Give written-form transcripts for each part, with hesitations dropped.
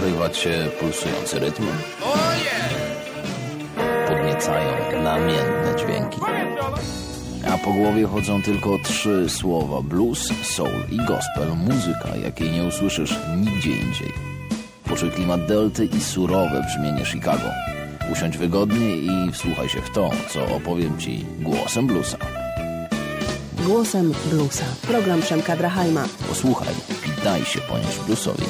porywać się pulsujące rytmy. Podniecają namiętne dźwięki. A po głowie chodzą tylko 3 słowa: blues, soul i gospel. Muzyka, jakiej nie usłyszysz nigdzie indziej. Poczuj klimat delty i surowe brzmienie Chicago. Usiądź wygodnie i wsłuchaj się w to, co opowiem Ci głosem bluesa. Głosem bluesa. Program Przemka Drachajma. Posłuchaj i daj się ponieść bluesowi.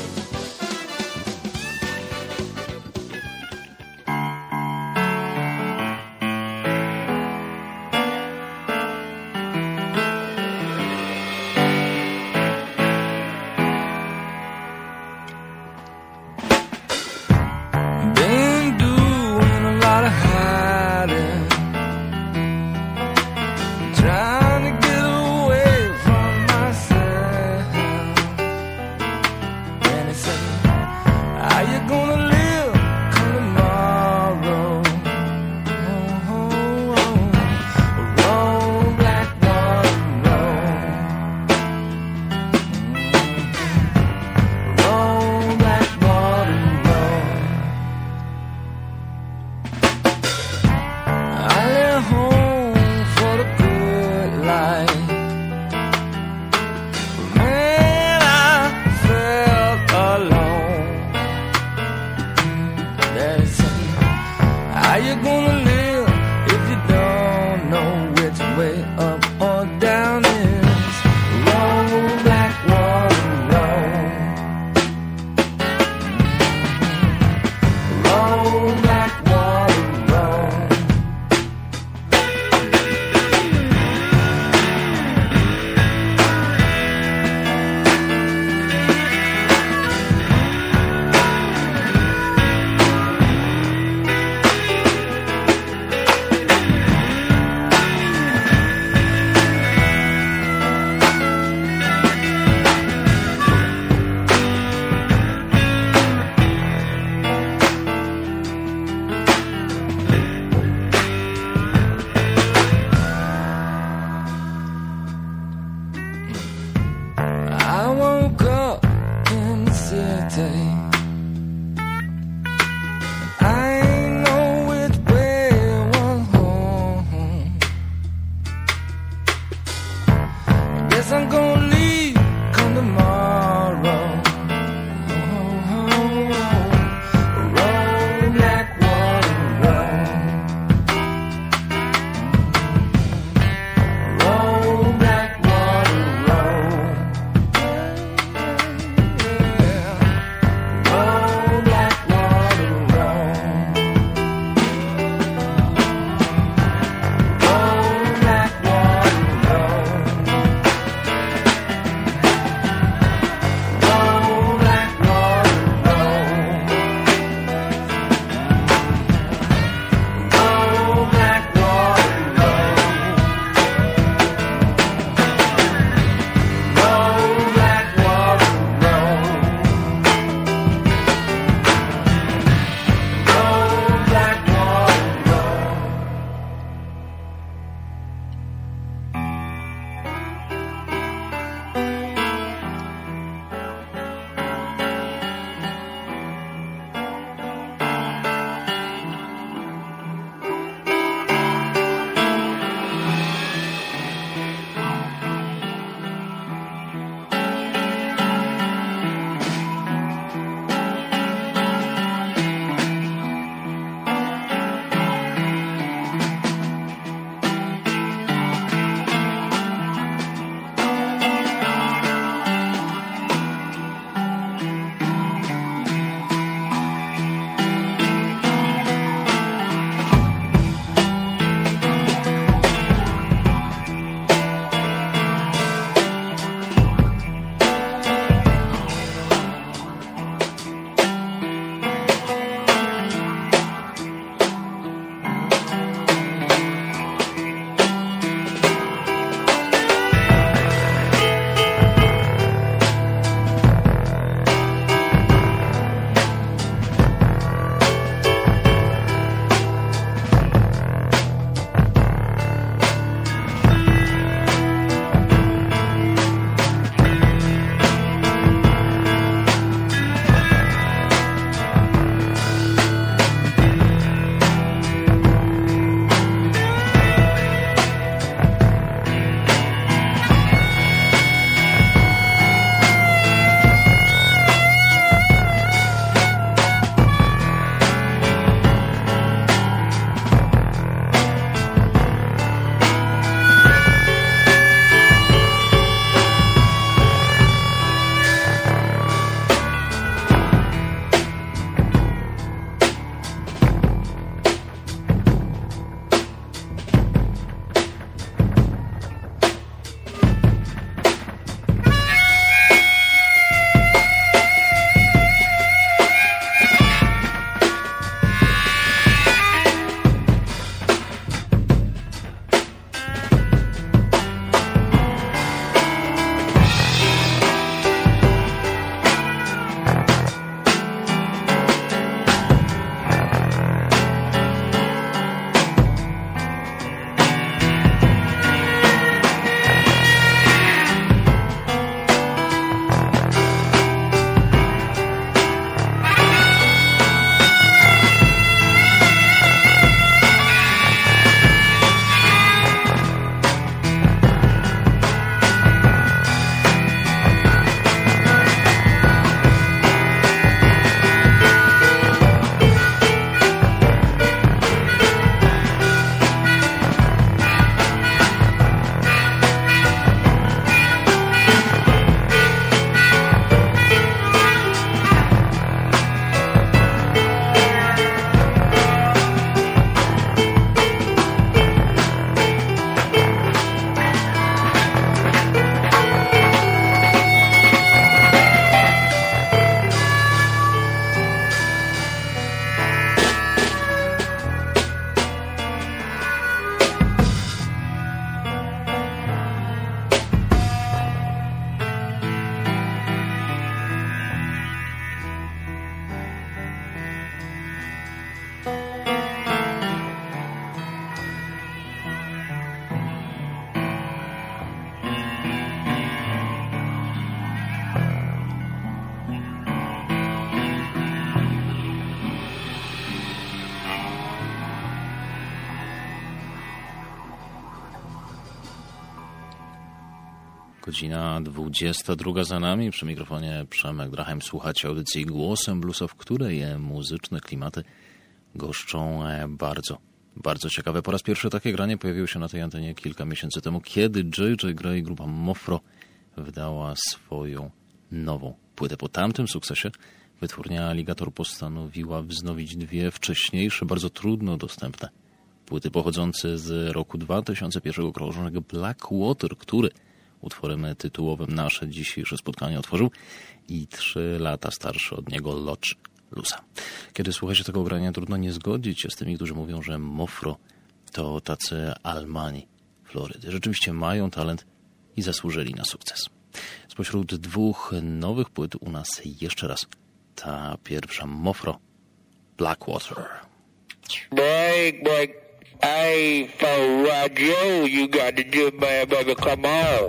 Godzina 22 za nami. Przy mikrofonie Przemek Drachem. Słuchacie audycji Głosem Bluesa, w której muzyczne klimaty goszczą bardzo ciekawe. Po raz pierwszy takie granie pojawiło się na tej antenie kilka miesięcy temu, kiedy J.J. Grey, grupa Mofro, wydała swoją nową płytę. Po tamtym sukcesie wytwórnia Alligator postanowiła wznowić dwie wcześniejsze, bardzo trudno dostępne płyty pochodzące z roku 2001 krążonego Blackwater, który utworem tytułowym nasze dzisiejsze spotkanie otworzył, i 3 lata starszy od niego Lodge Bluesa. Kiedy słuchacie tego grania, trudno nie zgodzić się z tymi, którzy mówią, że Mofro to tacy Almani Florydy. Rzeczywiście mają talent i zasłużyli na sukces. Spośród 2 nowych płyt u nas jeszcze raz ta pierwsza, Mofro, Blackwater. Break. Hey, for Joe, you got to do, man, baby, come on.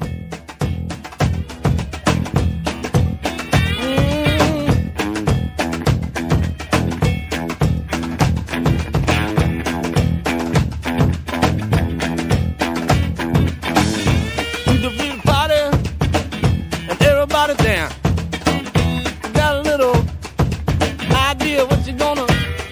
The real party, and everybody down. Got a little idea what you gonna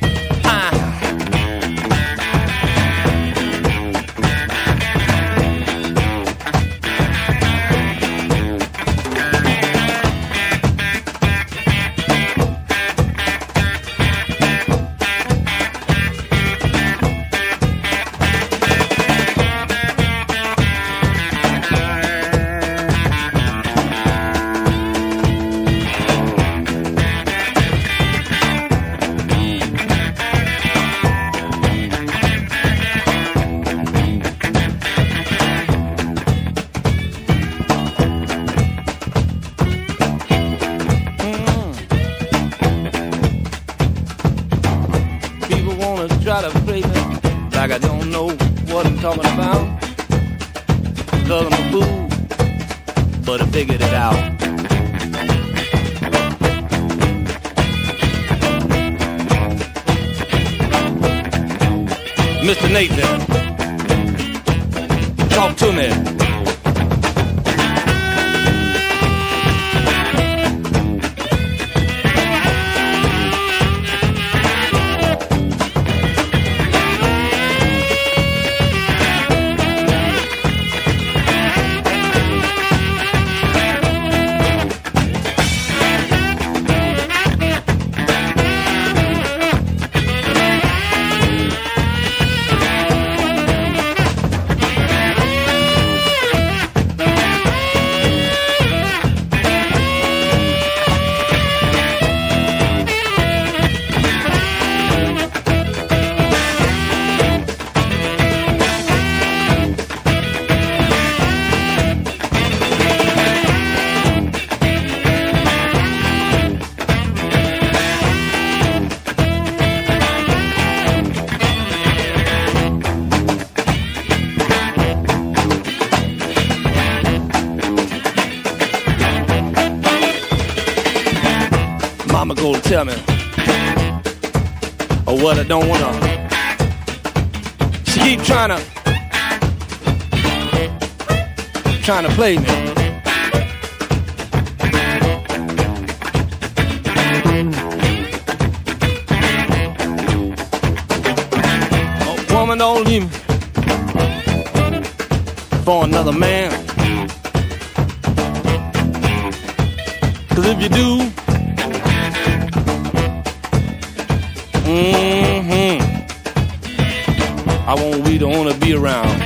try to play me like I don't know what I'm talking about. Cause I'm a fool, but I figured it out. Mr. Nathan, talk to me. Mama go to tell me or what I don't wanna. She keep trying to play me. A woman don't leave me for another man. 'Cause if you do, I won't be the one to be around.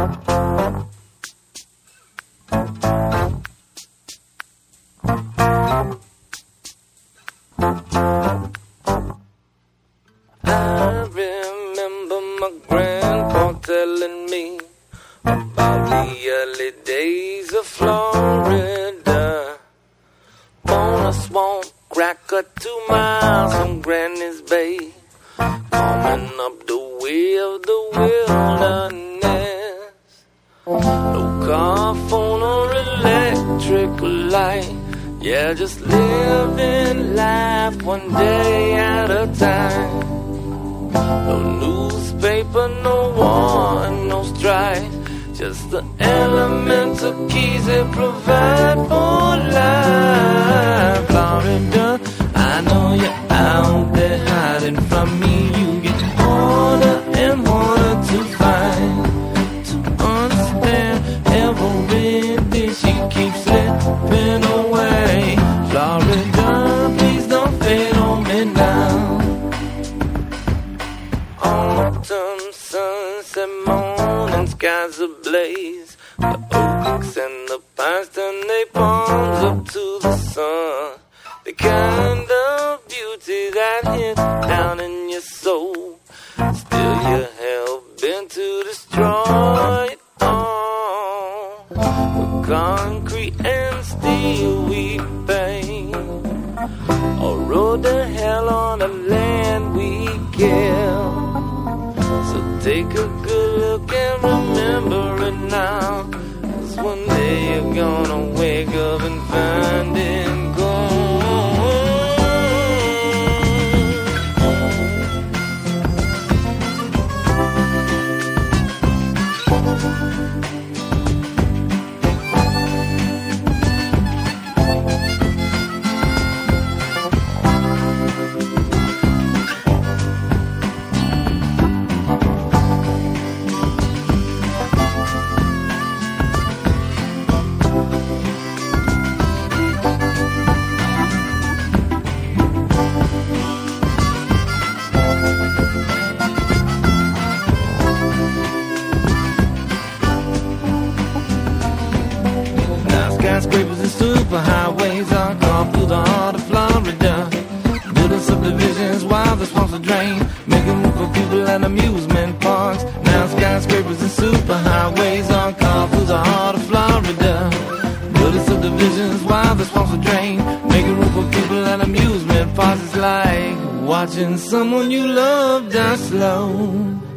Skyscrapers and superhighways are gone through the heart of Florida. Building subdivisions while the swamps are drained, making room for people and amusement parks. Now skyscrapers and superhighways are gone through the heart of Florida. Building subdivisions while the swamps are drained, making room for people and amusement parks. It's like watching someone you love die slow.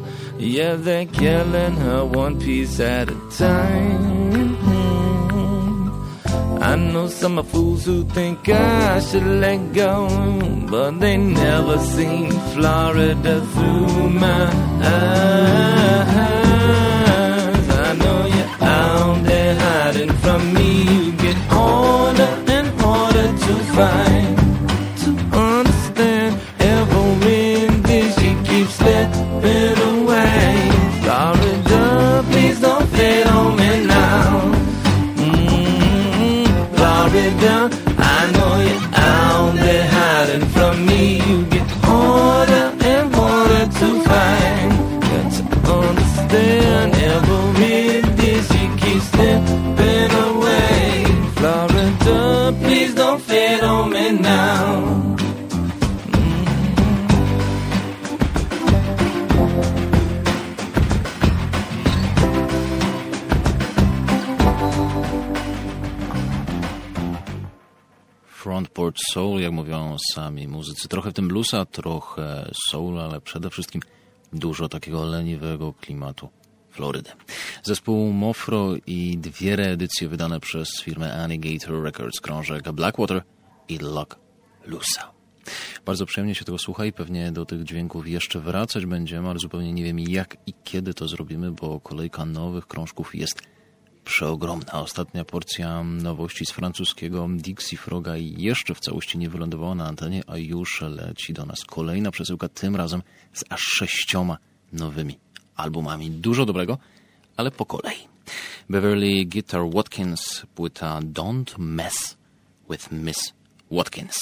Yeah, they're killing her one piece at a time. I know some are fools who think I should let go, but they never seen Florida through my eyes. I know you're out there hiding from me. You get harder and harder to find, to understand. Every day she keeps slipping away. Florida, please don't fade on me now. Florida, I know you're out there hiding from me. You get harder and harder to find. Got to understand, every day she keeps slipping away. Florida, please don't fade on me now. Frontport Soul, jak mówią sami muzycy. Trochę w tym bluesa, trochę soul, ale przede wszystkim dużo takiego leniwego klimatu Florydy. Zespół Mofro i 2 reedycje wydane przez firmę Alligator Records, krążek Blackwater i Lock Loosa. Bardzo przyjemnie się tego słucha i pewnie do tych dźwięków jeszcze wracać będziemy, ale zupełnie nie wiem jak i kiedy to zrobimy, bo kolejka nowych krążków jest przeogromna. Ostatnia porcja nowości z francuskiego Dixie Froga jeszcze w całości nie wylądowała na antenie, a już leci do nas kolejna przesyłka, tym razem z aż 6 nowymi albumami. Dużo dobrego, ale po kolei. Beverly Guitar Watkins, płyta Don't Mess with Miss Watkins.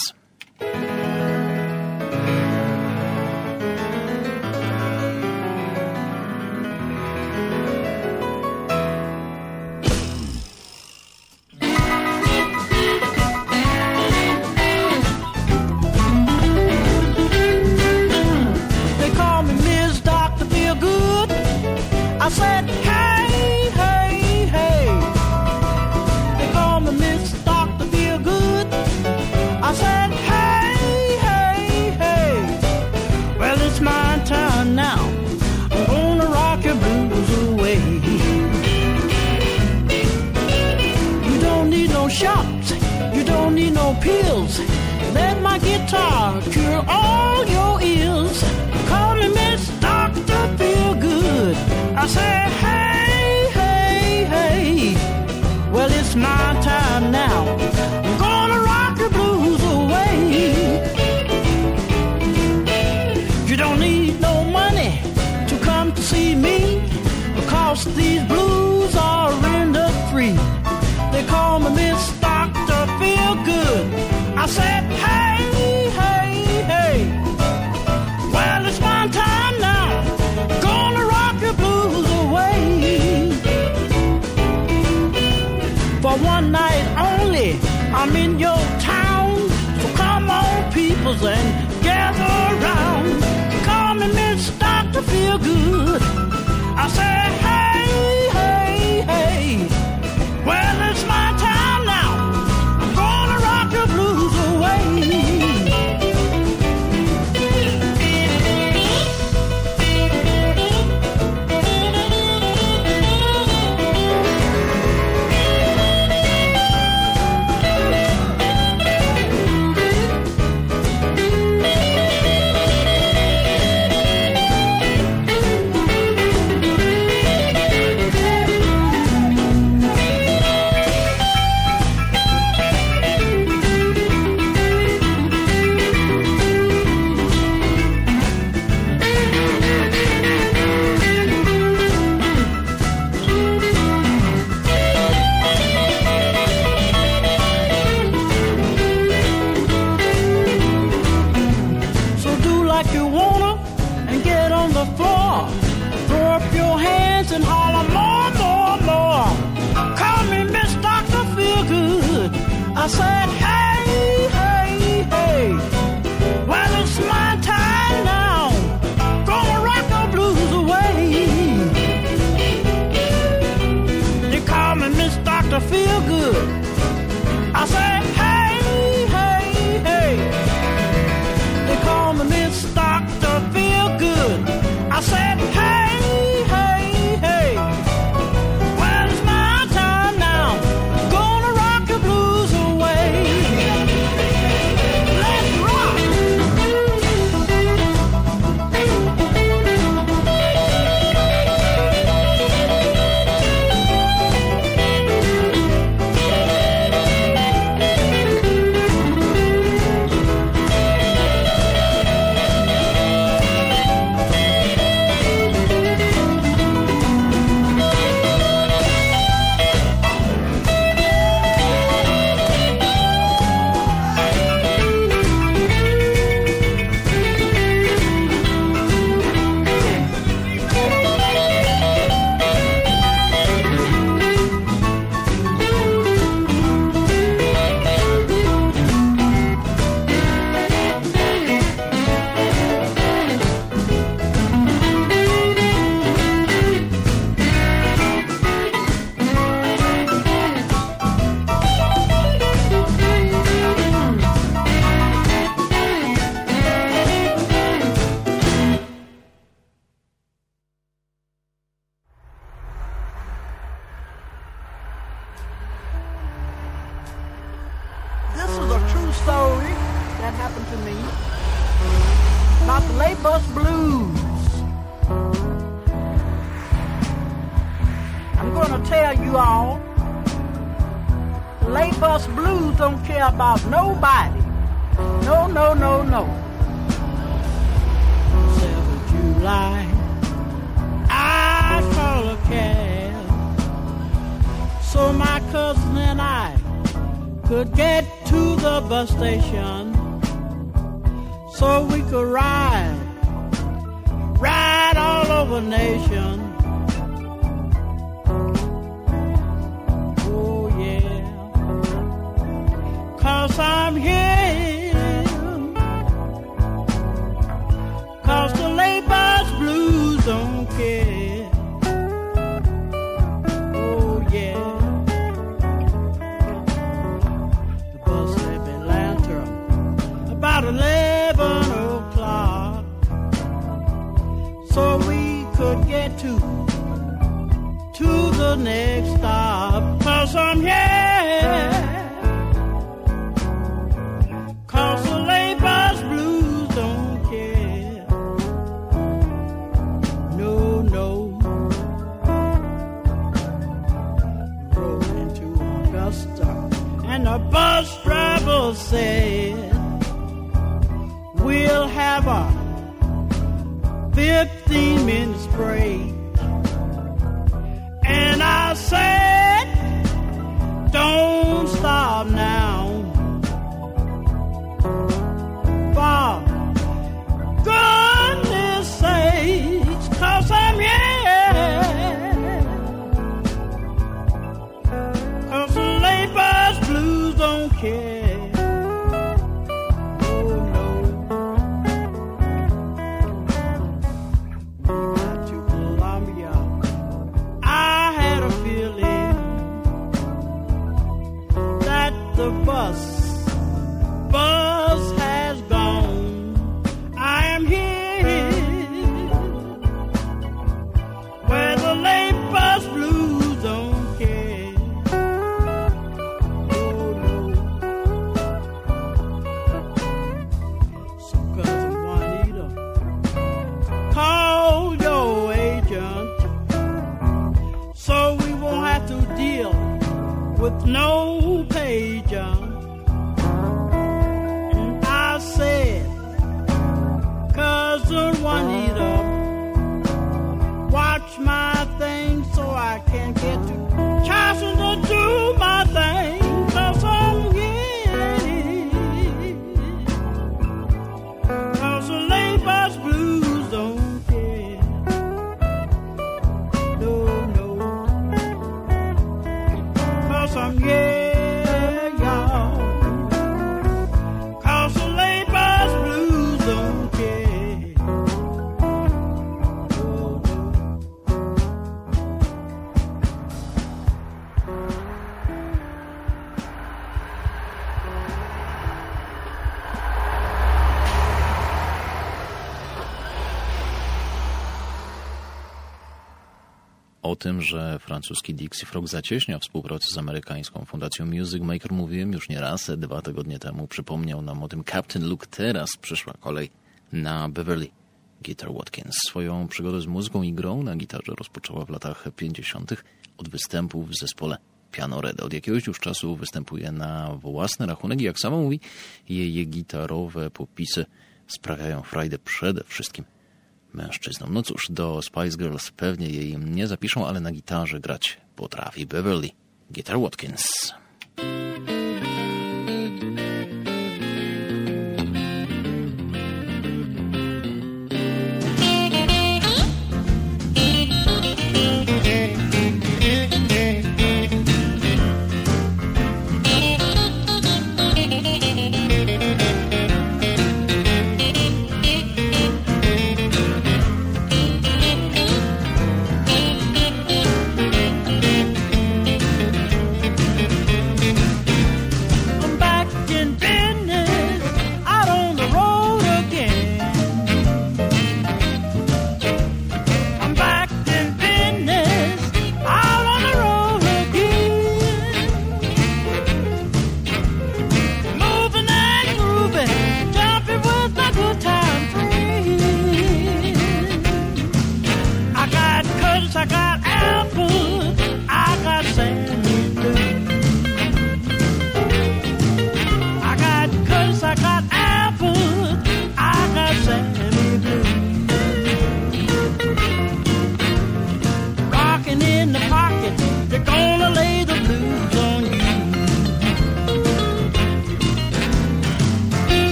shots. You don't need no pills. Let my guitar cure all your ills. Call me Miss Dr. Feelgood. I say, hey, hey, hey. Well, it's my time now. I'm gonna rock your blues away. You don't need no money to come to see me, because these blues are render free. They call me Miss Dr. Feelgood. I said, hey, hey, hey. Well, it's my time now. Gonna rock your blues away. For one night only, I'm in your town. So come on, peoples, and gather around. Call me Miss Dr. Feelgood. I said, hey, hey, hey. Well, it's my time now. I'm gonna rock your blues away. I said, hey, hey, hey. Well, it's my time now. Gonna rock the blues away. They call me Miss Dr. Feelgood. I said, hey, hey, hey. They call me Miss Dr. Feelgood. I said, hey, hey, hey. Well, it's my time now. Gonna rock the blues away. Let's rock. This is a true story that happened to me about the late bus blues. I'm going to tell you all, the late bus blues don't care about nobody. No, no, no, no. 7th July, I call a cab so my cousin and I could get to the bus station, so we could ride all over the nation. Oh yeah, 'cause I'm here, 'cause the late bus blues don't care. Oh yeah. About 11 o'clock, so we could get to the next stop. 'Cause I'm here, a bus driver said, we'll have a 15 minutes break. And I said, don't stop now. For goodness sakes, 'cause I'm here. 'Cause the late bus blues don't care. The bus has gone. I am here where the late bus blues don't care. Oh no. So Cousin Juanita, call your agent so we won't have to deal with no pager. And I said, Cousin Juanita, watch my thing so I can get to Charleston to do my thing. 'Cause I'm here. 'Cause the late bus blues don't care. No, no. 'Cause I'm here. O tym, że francuski Dixie Frog zacieśnia współpracę z amerykańską fundacją Music Maker mówiłem już nieraz. 2 tygodnie temu przypomniał nam o tym Captain Luke. Teraz przyszła kolej na Beverly Guitar Watkins. Swoją przygodę z muzyką i grą na gitarze rozpoczęła w latach 50. od występów w zespole Piano Red. Od jakiegoś już czasu występuje na własny rachunek i jak sama mówi, jej gitarowe popisy sprawiają frajdę przede wszystkim mężczyznom. No cóż, do Spice Girls pewnie jej nie zapiszą, ale na gitarze grać potrafi Beverly Guitar Watkins.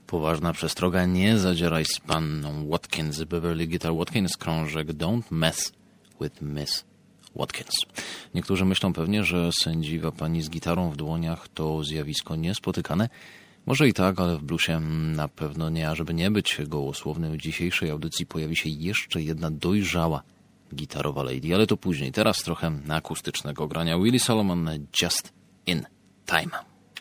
Poważna przestroga, nie zadzieraj z panną Watkins. Beverly Guitar Watkins, krążek Don't Mess with Miss Watkins. Niektórzy myślą pewnie, że sędziwa pani z gitarą w dłoniach to zjawisko niespotykane. Może i tak, ale w bluesie na pewno nie, a żeby nie być gołosłownym, w dzisiejszej audycji pojawi się jeszcze jedna dojrzała gitarowa lady, ale to później. Teraz trochę akustycznego grania. Willie Solomon, Just in Time.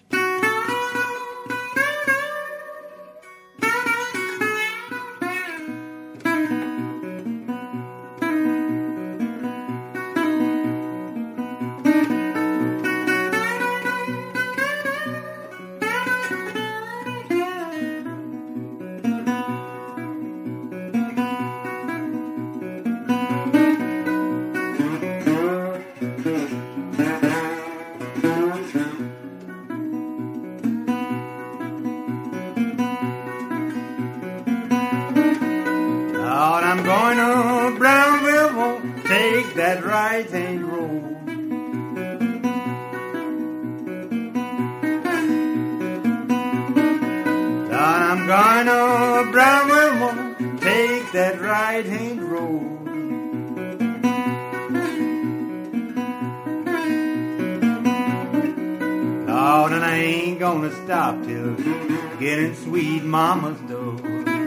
Stop till getting sweet mama's dough.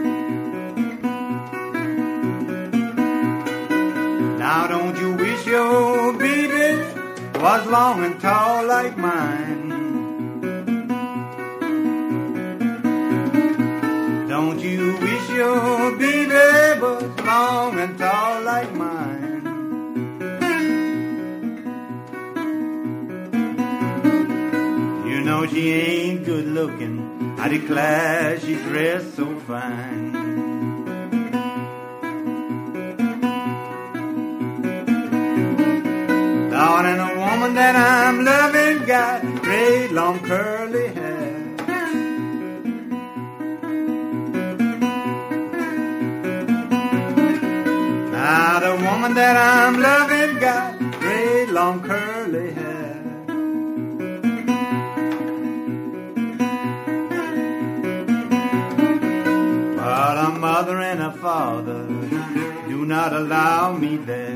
Now don't you wish your baby was long and tall like mine? Don't you wish your baby was long and tall like mine? No, she ain't good looking, I declare she dressed so fine. Lord, and a woman that I'm loving got great long curly hair. Now the woman that I'm loving got great long curly hair. Mother and a father do not allow me there.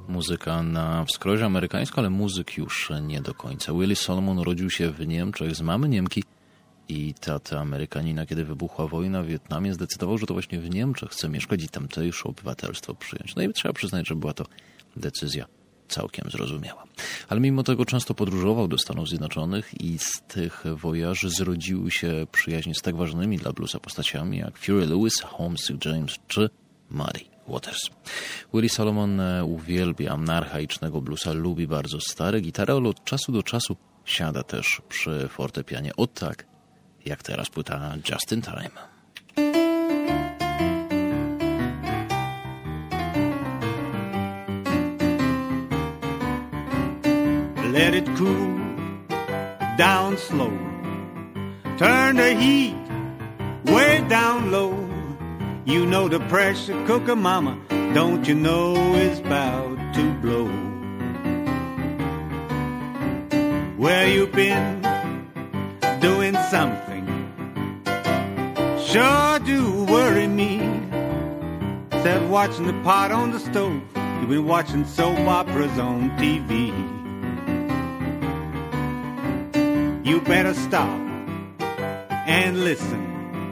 Muzyka na wskroś amerykańską, ale muzyk już nie do końca. Willie Solomon urodził się w Niemczech z mamy Niemki i tata Amerykanina, kiedy wybuchła wojna w Wietnamie, zdecydował, że to właśnie w Niemczech chce mieszkać i tamtejsze obywatelstwo przyjąć. No i trzeba przyznać, że była to decyzja całkiem zrozumiała. Ale mimo tego często podróżował do Stanów Zjednoczonych i z tych wojaży zrodziły się przyjaźnie z tak ważnymi dla bluesa postaciami jak Fury Lewis, Homesick James czy Muddy Waters. Willie Solomon uwielbia archaicznego bluesa, lubi bardzo stare gitary, ale od czasu do czasu siada też przy fortepianie. O tak, jak teraz płyta Just in Time. Let it cool down slow. Turn the heat way down low. You know the pressure cooker, mama, don't you know it's about to blow. Where you been doing something sure do worry me. Instead of watching the pot on the stove, you've been watching soap operas on TV. You better stop and listen.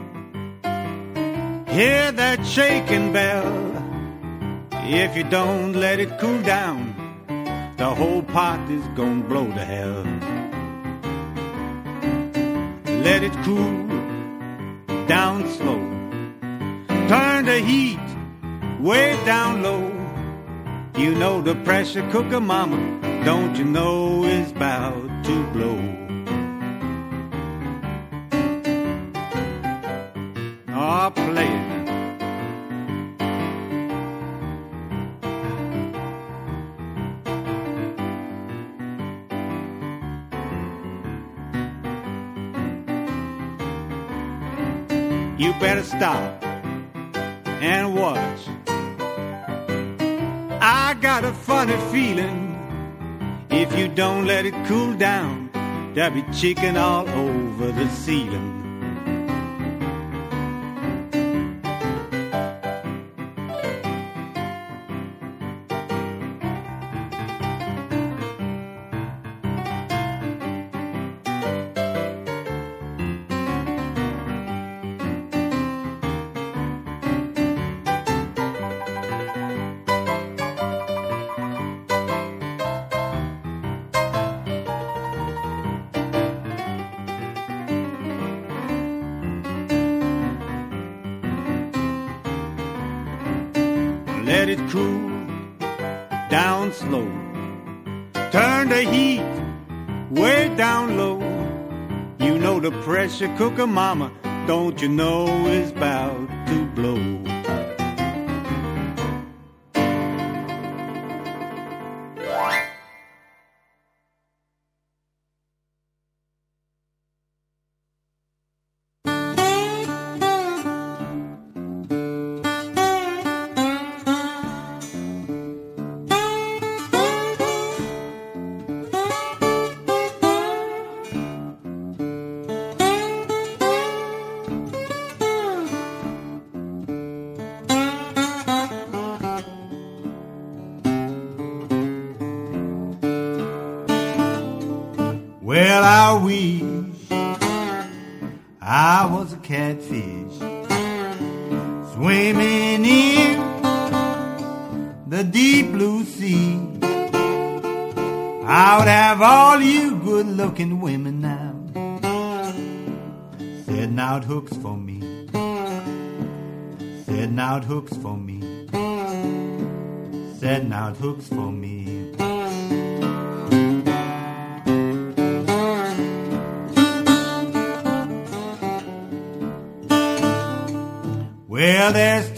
Hear that shaking bell. If you don't let it cool down, the whole pot is gonna blow to hell. Let it cool down slow. Turn the heat way down low. You know the pressure cooker, mama, don't you know it's about to blow. Oh, play it now. You better stop and watch. I got a funny feeling if you don't let it cool down, there'll be chicken all over the ceiling. Let it cool down slow. Turn the heat way down low. You know the pressure cooker, mama, don't you know it's about to blow. Well, I wish I was a catfish swimming in the deep blue sea. I would have all you good-looking women now setting out hooks for me, setting out hooks for me, setting out hooks for me. Well, there's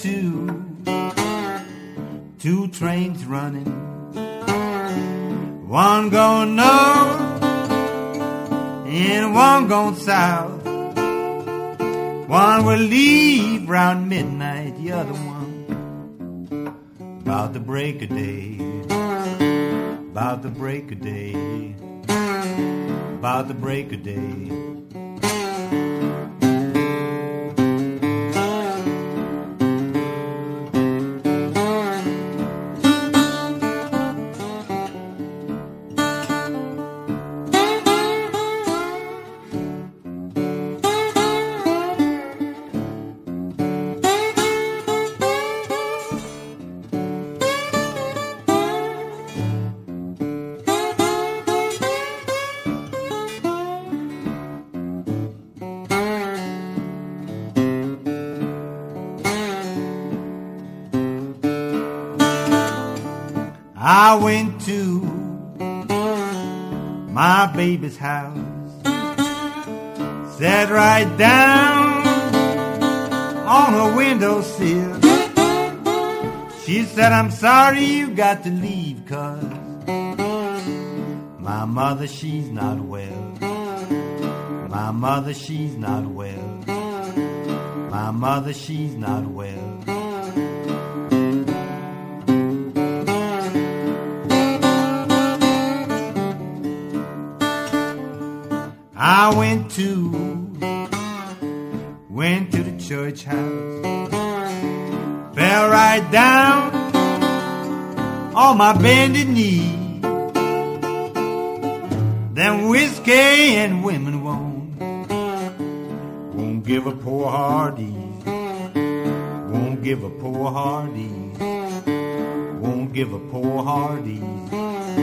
two trains running, one going north and one going south. One will leave round midnight, the other one about the break of day, about the break of day, about the break of day. I went to my baby's house, sat right down on her windowsill. She said, I'm sorry you got to leave, 'cause my mother, she's not well. My mother, she's not well. My mother, she's not well. I went to the church house, fell right down on my bended knee. Them whiskey and women won't give a poor heart ease. Won't give a poor heart ease. Won't give a poor heart ease.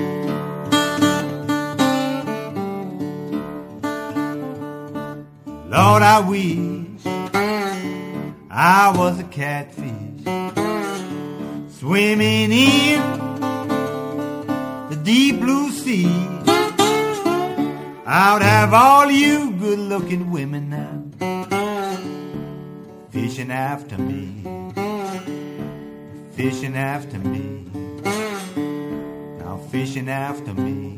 Lord, I wish I was a catfish swimming in the deep blue sea. I would have all you good-looking women now fishing after me, fishing after me, now fishing after me.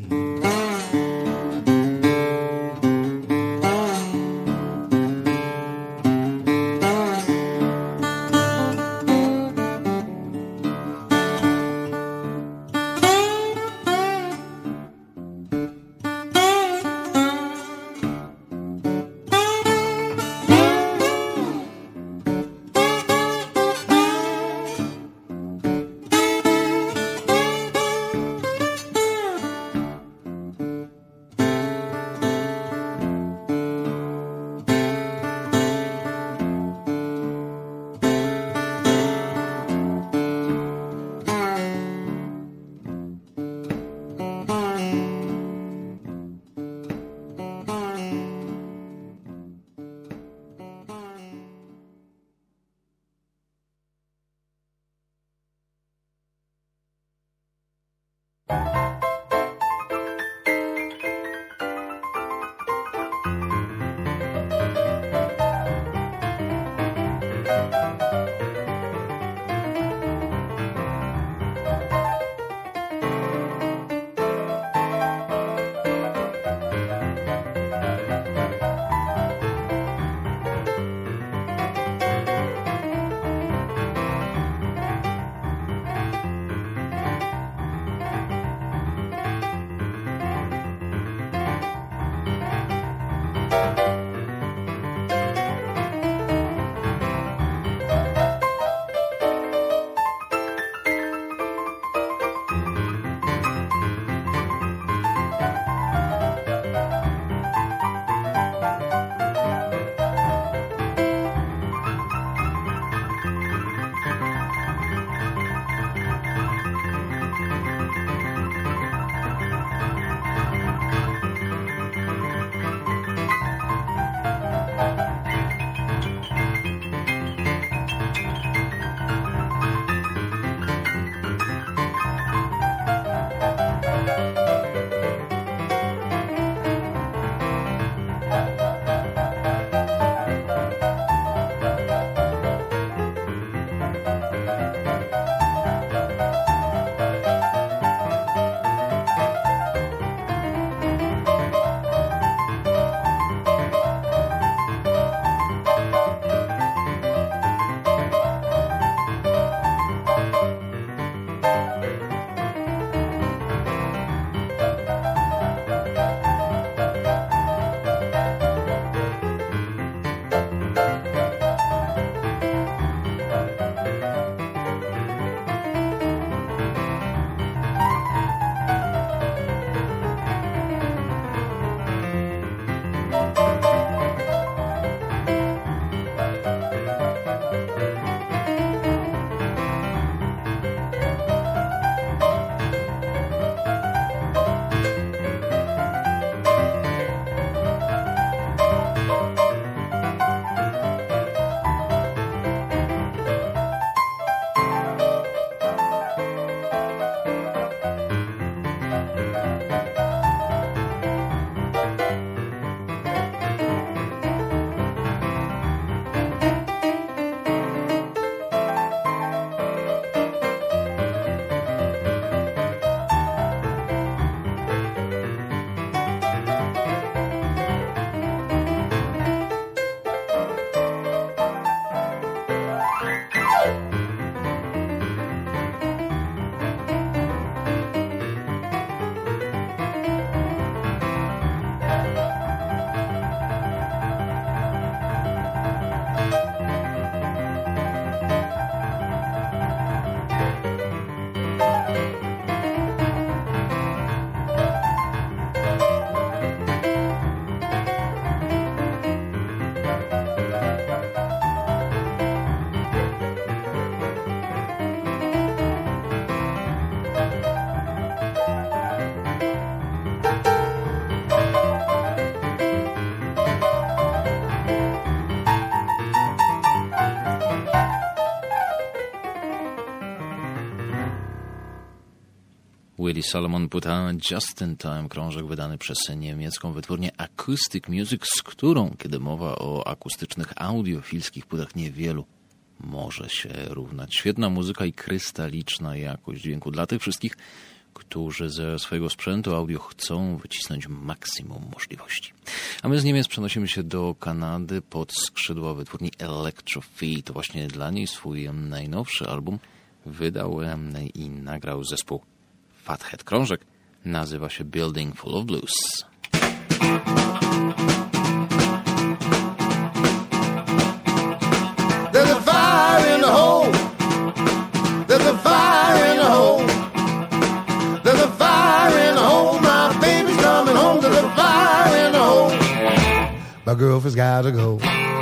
Willie Solomon Putta Just in Time, krążek wydany przez niemiecką wytwórnię Acoustic Music, z którą, kiedy mowa o akustycznych audiofilskich płytach, niewielu może się równać. Świetna muzyka i krystaliczna jakość dźwięku dla tych wszystkich, którzy ze swojego sprzętu audio chcą wycisnąć maksimum możliwości. A my z Niemiec przenosimy się do Kanady pod skrzydła wytwórni Electro-Feat. To właśnie dla niej swój najnowszy album wydał i nagrał zespół Fathead. Krążek nazywa się Building Full of Blues. There's a fire in the hole. There's a fire in the hole. There's a fire in the hole. My baby's coming home. There's a fire in the hole. My girlfriend's gotta go.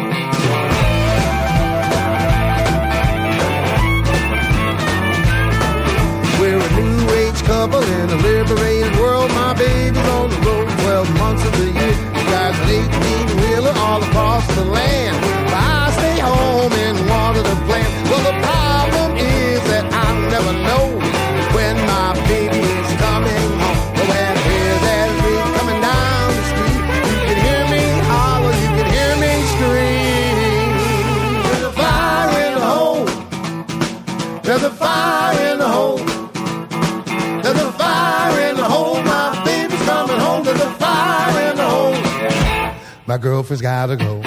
We're a new age couple in a liberated world. My baby's on the road 12 months of the year. We got an 18-wheeler all across the land. But I stay home and water the plant. Well, the problem is that I never know when my baby is coming home. But when I hear that rig coming down the street, you can hear me holler, you can hear me scream. There's a fire in the hole. There's a fire in the hole. There's a fire in the hole. My baby's coming home. There's a fire in the hole. My girlfriend's gotta go.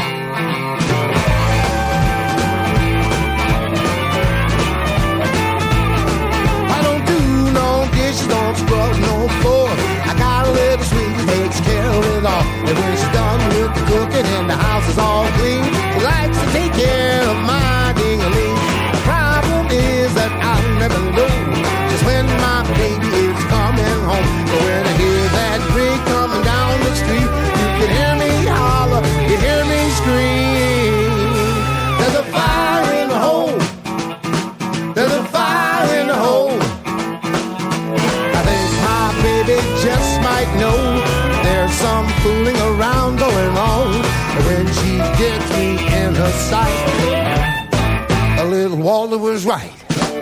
Don't scrub no floor. I got a little sweet who takes care of it all. And when she's done with the cooking and the house is all clean, she likes to take care of my ding-a-ling. The problem is that I'll never know just when my baby is coming home. But when I hear that rig coming down the street, you can hear me holler, you hear me scream. There's a fire in the hole. There's a fire in the hole. Baby just might know there's some fooling around going on. And when she gets me in her sight, a little Walter was right.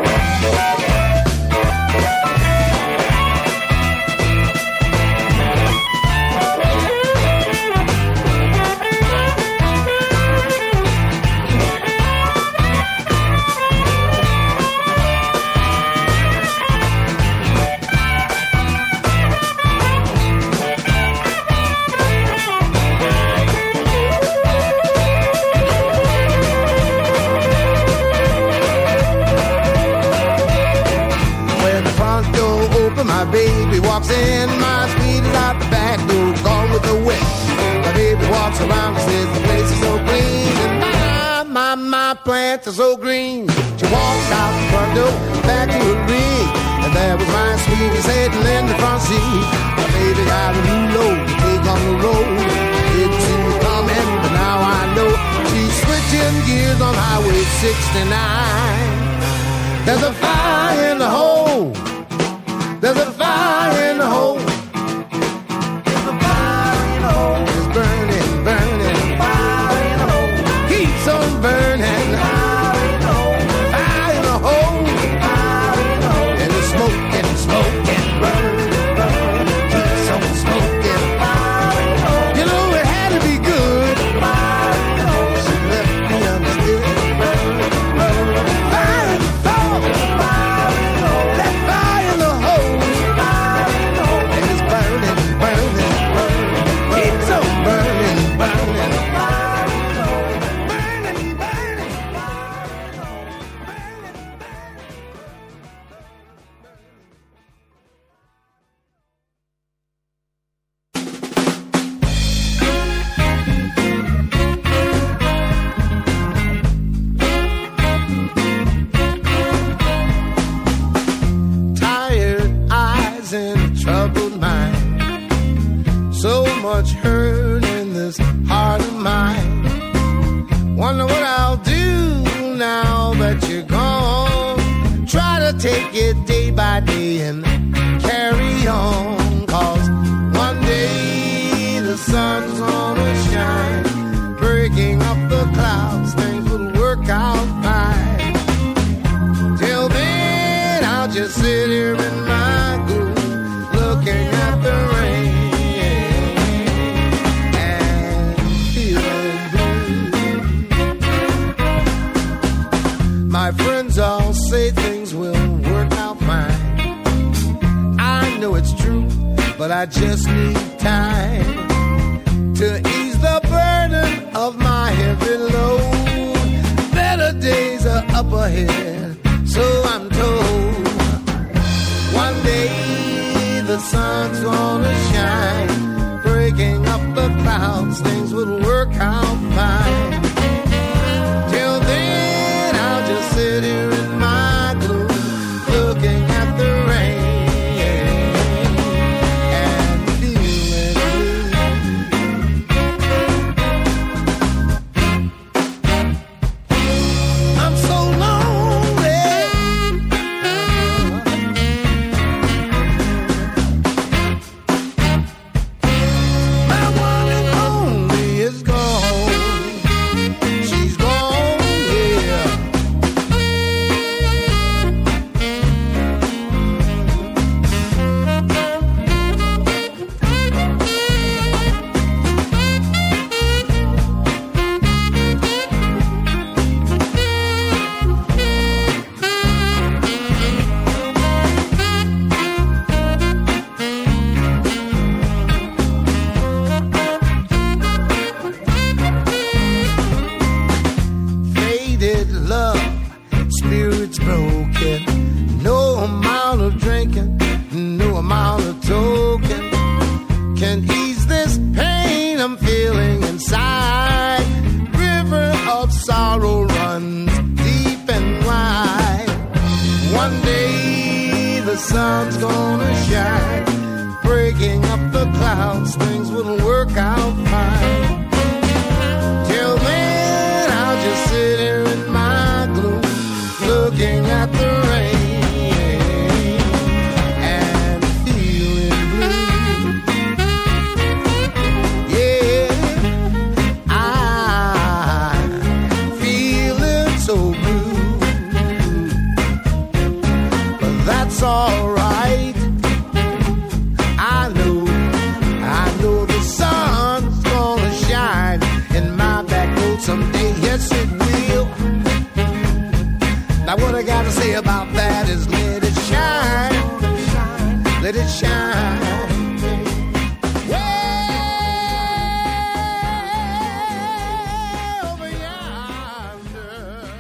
My baby walks in, my sweet is out the back door, gone with the wind. My baby walks around and says the place is so clean, and my plants are so green. She walks out the front door, back to her ring, and there was my sweetie sitting in the front seat. My baby got a new load to take on the road. Didn't see me coming, but now I know she's switching gears on Highway 69. There's a fire in the hole. There's a fire in the hole. There's a fire in the hole. It's burning, burning. Fire in the hole. Keeps on burning. Fire in the hole. Fire in the hole. Fire in the hole. And it's smoking, smoking. Burn, burn. Keeps on smoking. Fire in the hole. You know it had to be good. Fire in the hole. She left me understood. Burn, burn. Fire in the hole. Fire in the hole. That fire in the hole. Much hurt in this heart of mine. Wonder what I'll do now that you're gone. Try to take it day by day and carry on. 'Cause one day the sun's gonna shine, breaking up the clouds, things will work out fine. Till then I'll just sit here in my groove, say things will work out fine. I know it's true, but I just need time to ease the burden of my heavy load. Better days are up ahead, so I'm told. One day the sun's gonna shine, breaking up the clouds, things will work out fine. Till then I'll just sit here in my gloom, looking at the rain and feeling blue. I'm so lonely. My one and only is gone. She's gone, yeah. Faded love, spirits broken. No amount of drinking, no amount of token can ease this pain I'm feeling inside. River of sorrow runs deep and wide. One day the sun's gonna shine, breaking up the clouds, things will work out fine. Till then I'll just sit here in my gloom, looking at the rain and feeling blue. Yeah, I'm feeling so blue, but that's alright. I know the sun's gonna shine in my back road someday. Yes, it will. Now what I gotta say about that is let it shine, let it shine. Way over yonder.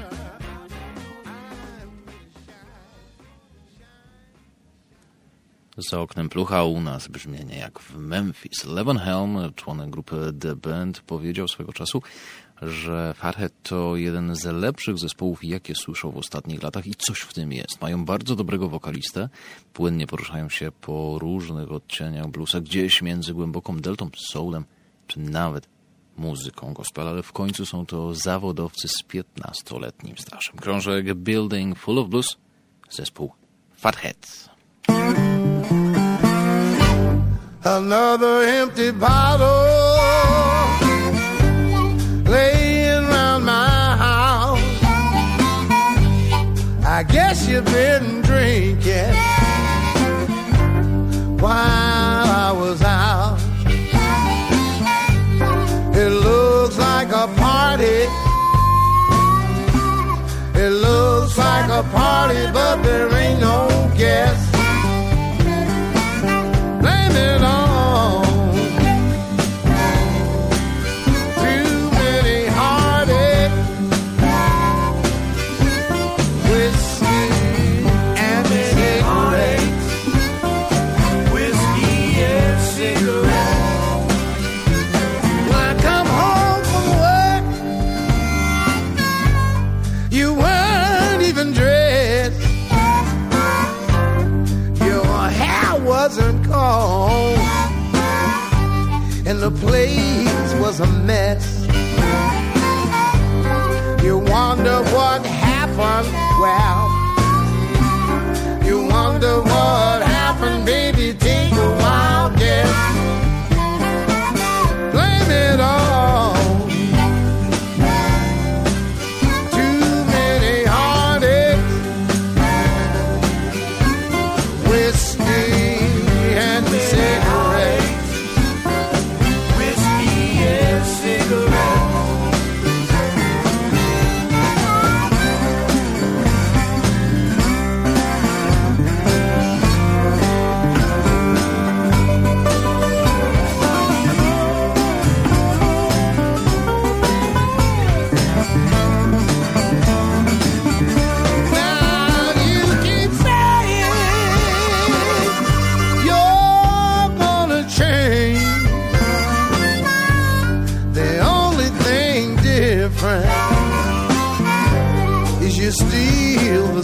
Za oknem plucha, u nas brzmienie jak w Memphis. Levon Helm, członek grupy The Band, powiedział swego czasu, że Fathead to jeden z lepszych zespołów, jakie słyszał w ostatnich latach i coś w tym jest. Mają bardzo dobrego wokalistę, płynnie poruszają się po różnych odcieniach bluesa, gdzieś między głęboką deltą, soulem, czy nawet muzyką gospel, ale w końcu są to zawodowcy z 15-letnim stażem. Krążek Building Full of Blues, zespół Fathead. Another empty bottle laying round my house. I guess you've been drinking while I was out. It looks like a party. It looks like a party, but there ain't no guests. Blame it on too many heartaches, whiskey and cigarettes, whiskey and cigarettes. When I come home from work, you weren't even dressed. Your hair wasn't combed, and the place was a mess. You wonder what happened. Well, you wonder what happened, baby. Take a wild guess. Blame it on too many heartaches, whiskey and cigarettes, whiskey and cigarettes.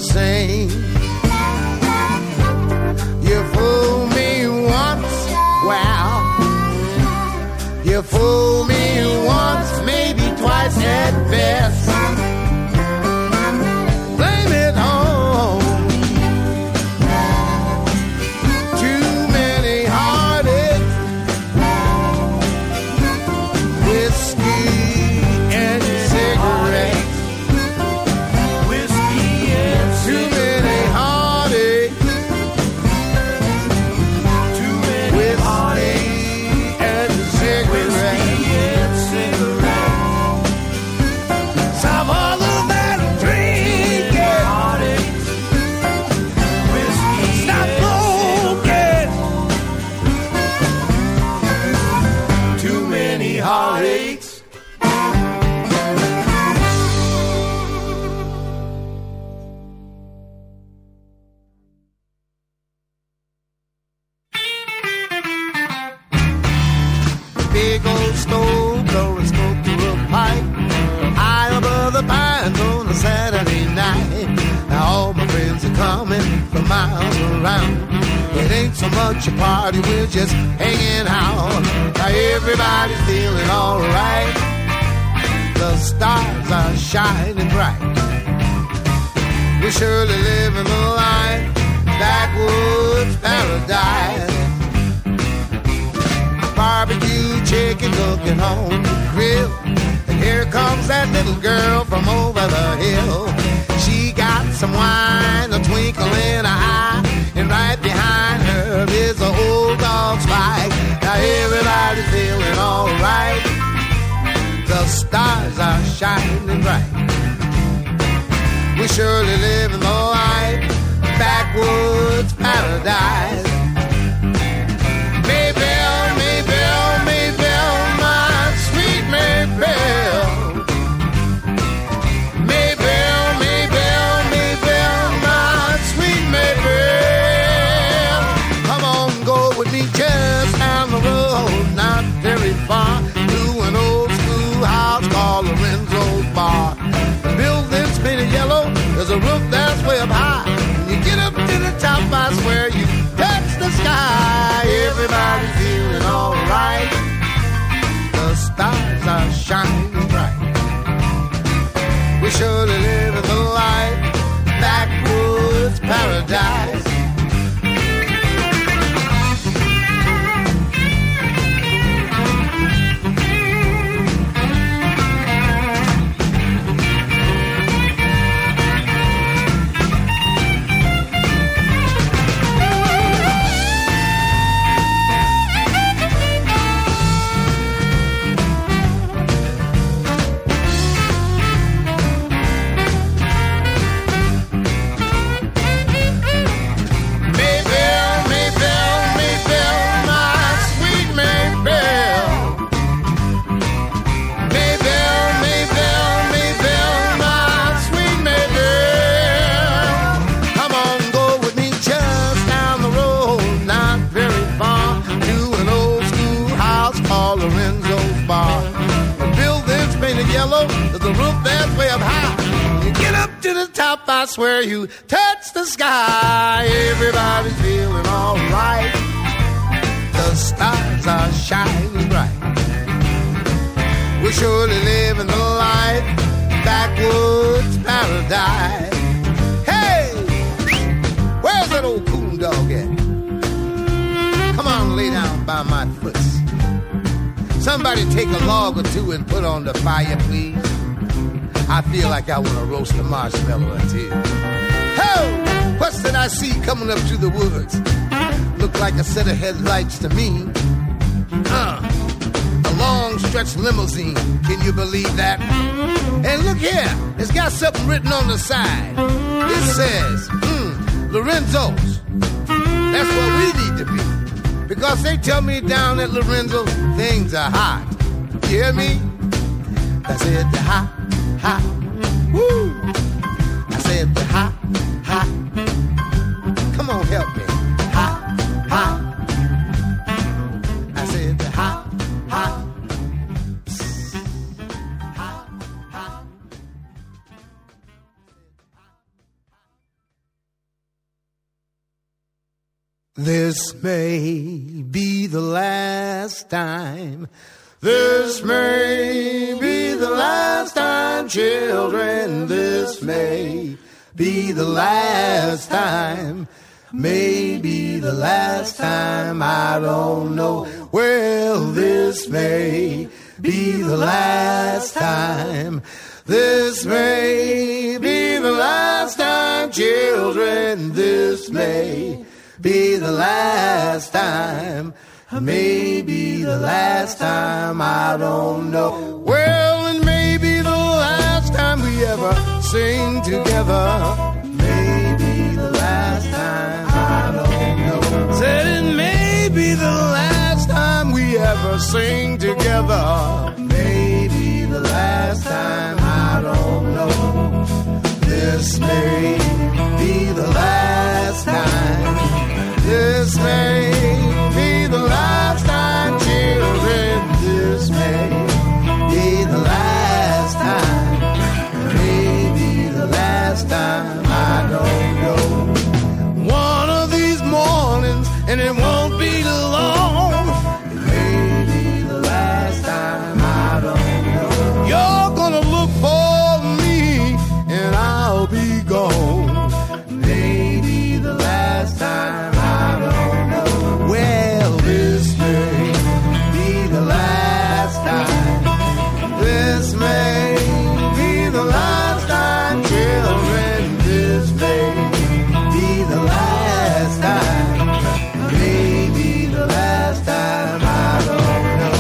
sing. You fool me once, well, you fool me once, maybe twice at best. Blame it on too many heartaches, whiskey and cigarettes, whiskey and too many heartaches, too many whiskey and cigarettes, some other than drinking, stop smoking, too many heartaches. Big old stove blowing smoke through a pipe, high above the pines on a Saturday night. Now all my friends are coming from miles around. It ain't so much a party, we're just hanging out. Now everybody's feeling alright. The stars are shining bright. We're surely living the life, backwoods paradise. Barbecue chicken cooking on the grill, and here comes that little girl from over the hill. She got some wine, a twinkle in her eye, and right behind her is an old dog's fight. Now everybody's feeling alright. The stars are shining bright. We're surely living the life, backwoods paradise. Maybelle, Maybelle, Maybelle, my sweet Maybelle. Maybelle, Maybelle, Maybelle, my sweet Maybelle. Come on, go with me just down the road, not very far, to an old schoolhouse called Lorenzo's Bar. The building's painted yellow, there's a roof that's way up high. When you get up to the top, I swear you touch the sky. Everybody's feeling alright. The stars are shining bright. We surely live in the life, backwoods paradise. The roof that's way up high. You get up to the top, I swear you touch the sky. Everybody's feeling alright. The stars are shining bright. We're surely living the life, backwoods paradise. Hey, where's that old coon dog at? Come on, lay down by my foot. Somebody take a log or two and put on the fire, please. I feel like I want to roast a marshmallow or two. Ho! What's that I see coming up through the woods? Look like a set of headlights to me. A long stretch limousine. Can you believe that? And look here, it's got something written on the side. It says, Lorenzo's. That's what we need to be. Because they tell me down at Lorenzo's, things are hot. You hear me? I said the hot, hot, woo. I said the hot, hot. Come on, help me. Hot, hot. I said the hot, hot. Hot, hot. This may be the last time. This may be the last time, children. This may be the last time. Maybe the last time, I don't know. Well, this may be the last time. This may be the last time, children. This may be the last time. Maybe the last time, I don't know. Well, it may be the last time we ever sing together. Maybe the last time, I don't know. Said it may be the last time we ever sing together. Maybe the last time, I don't know. This may be the last time. This may be the last time, children. This may be the last time. Maybe the last time, I don't know. One of these mornings, and it won't be long. It may be the last time, I don't know. You're gonna look for me, and I'll be gone. Maybe the last time, I don't know. Well, this may be the last time. This may be the last time, children. This may be the last time. Maybe the last time, I don't know.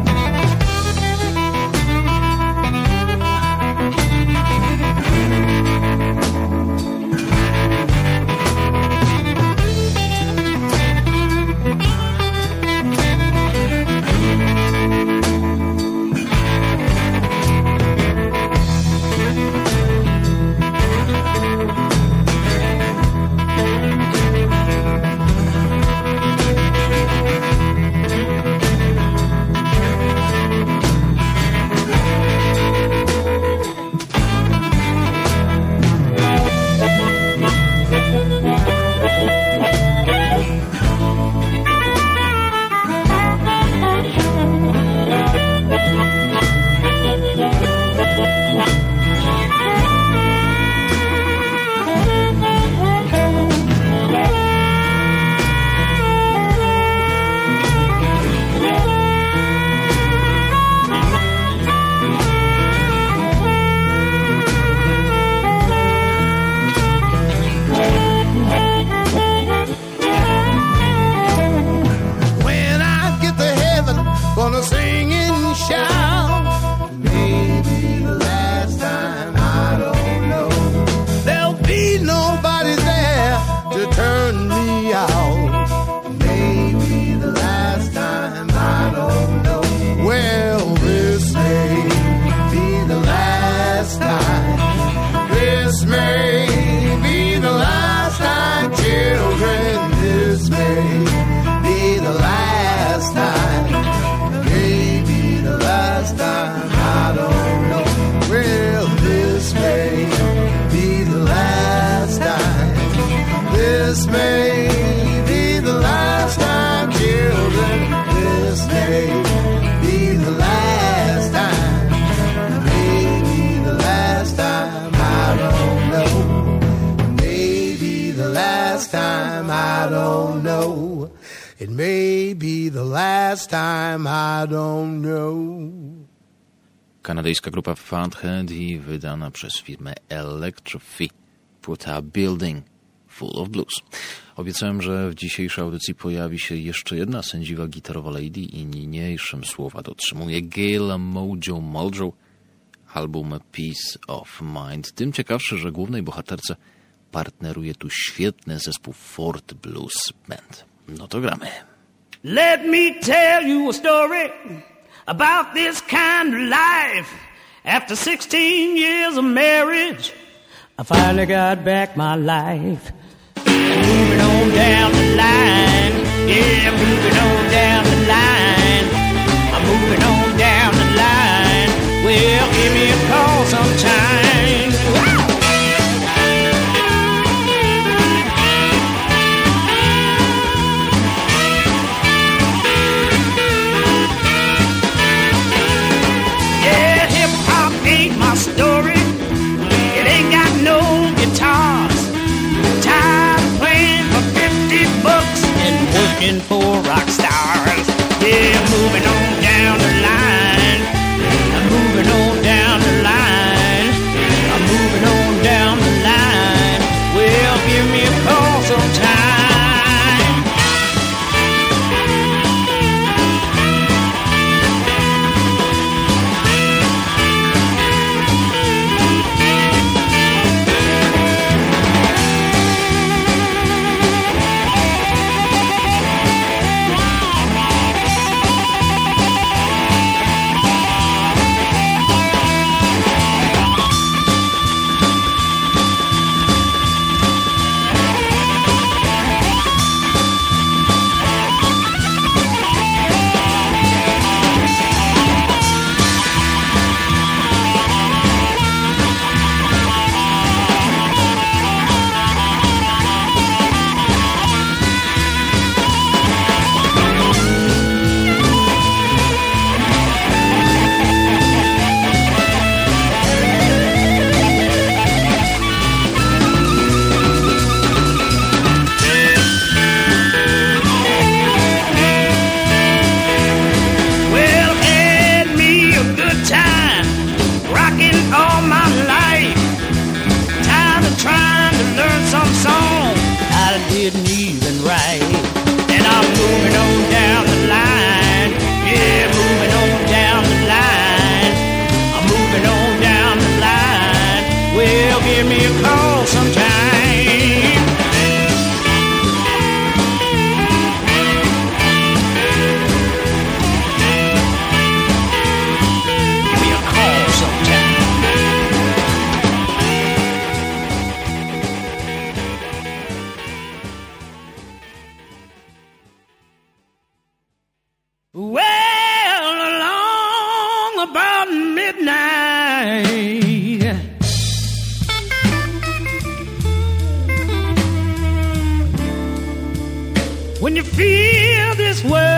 It may be the last time, I don't know. Kanadyjska grupa Fountainhead wydana przez firmę Electrophy, płyta Building Full of Blues. Obiecałem, że w dzisiejszej audycji pojawi się jeszcze jedna sędziwa gitarowa lady i niniejszym słowa dotrzymuje Gail Mojo Muldrow, album Peace of Mind. Tym ciekawsze, że głównej bohaterce partneruje tu świetny zespół Fort Blues Band. No to gramy. Let me tell you a story about this kind of life. After 16 years of marriage, I finally got back my life. Moving on down the line, yeah, moving on down the line. I'm moving on down the line. Well, give me a call sometime. looking for rock stars. Yeah, moving on down the line. I'm moving on down the line. I'm moving on down the line. Well, give me a call sometime. When you feel this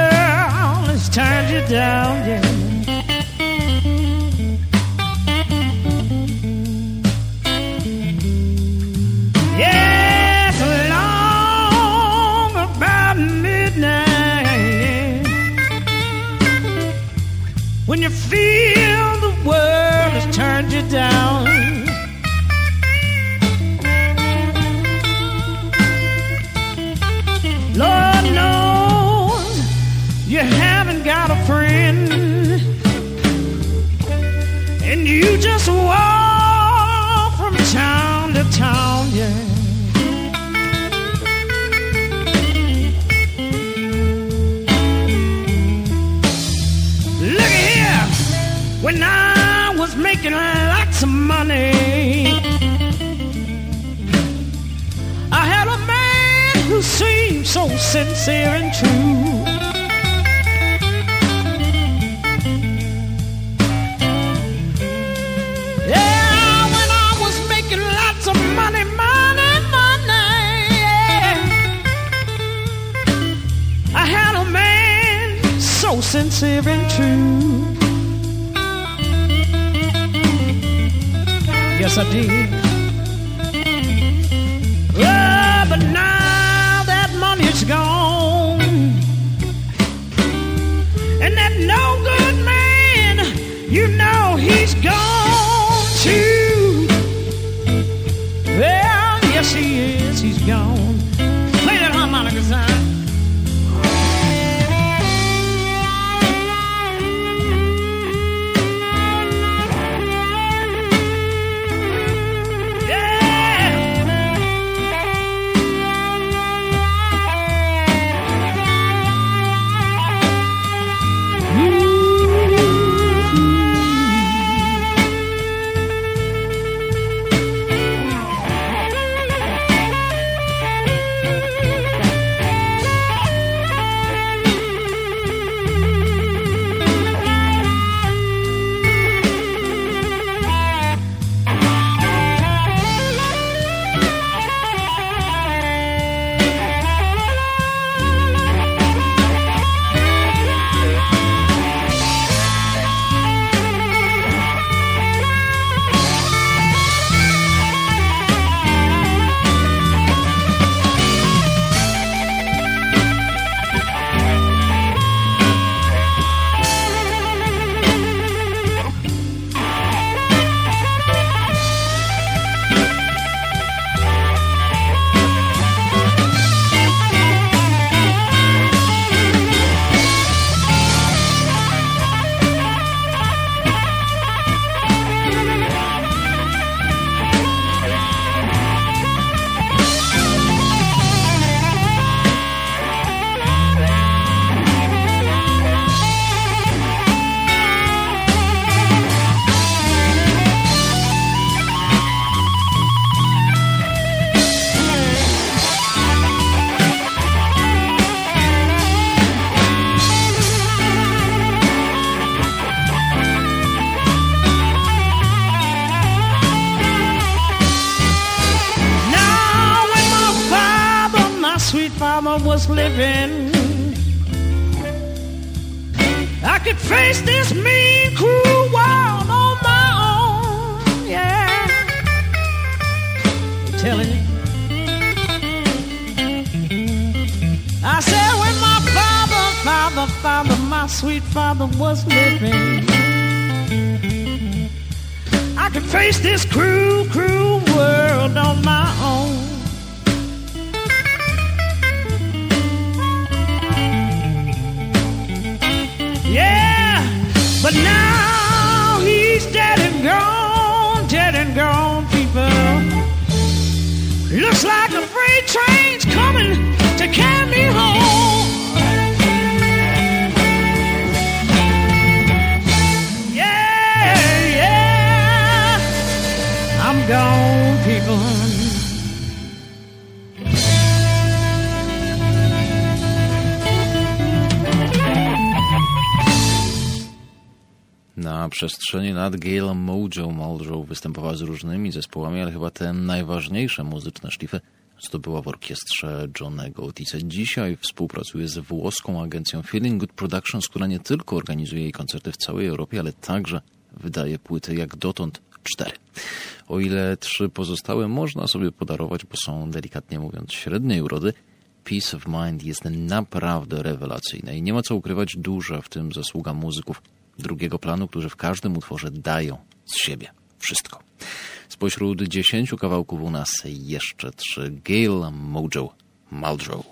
world has turned you down, yeah. Yes, along about midnight. When you feel the world has turned you down. Lord knows you haven't got a friend, and you just walk from town to town, yeah. Look here, when I was making lots of money, I had a man who seemed so sincere and true. Yeah, when I was making lots of money, yeah, I had a man so sincere and true. Yes, I did. Yeah, but now that money's gone, and that no good man, you know he's gone too. Well, yes he is, he's gone. Play that harmonica, son. sweet father was living, I could face this mean, cruel world on my own. Yeah, I'm telling you. I said when my father, my sweet father was living, I could face this cruel, cruel world on my own. Yeah, but now he's dead and gone, people. Looks like a freight train's coming to carry me home. Yeah, I'm gone, people. Na przestrzeni lat Gail Mojo występowała z różnymi zespołami, ale chyba te najważniejsze muzyczne szlify zdobyła w orkiestrze Johnego Otisa. Dzisiaj współpracuje z włoską agencją Feeling Good Productions, która nie tylko organizuje jej koncerty w całej Europie, ale także wydaje płyty jak dotąd 4. O ile 3 pozostałe można sobie podarować, bo są delikatnie mówiąc średniej urody, Peace of Mind jest naprawdę rewelacyjne i nie ma co ukrywać, duża w tym zasługa muzyków drugiego planu, którzy w każdym utworze dają z siebie wszystko. Spośród 10 kawałków u nas jeszcze 3. Gail Mojo Muldrow.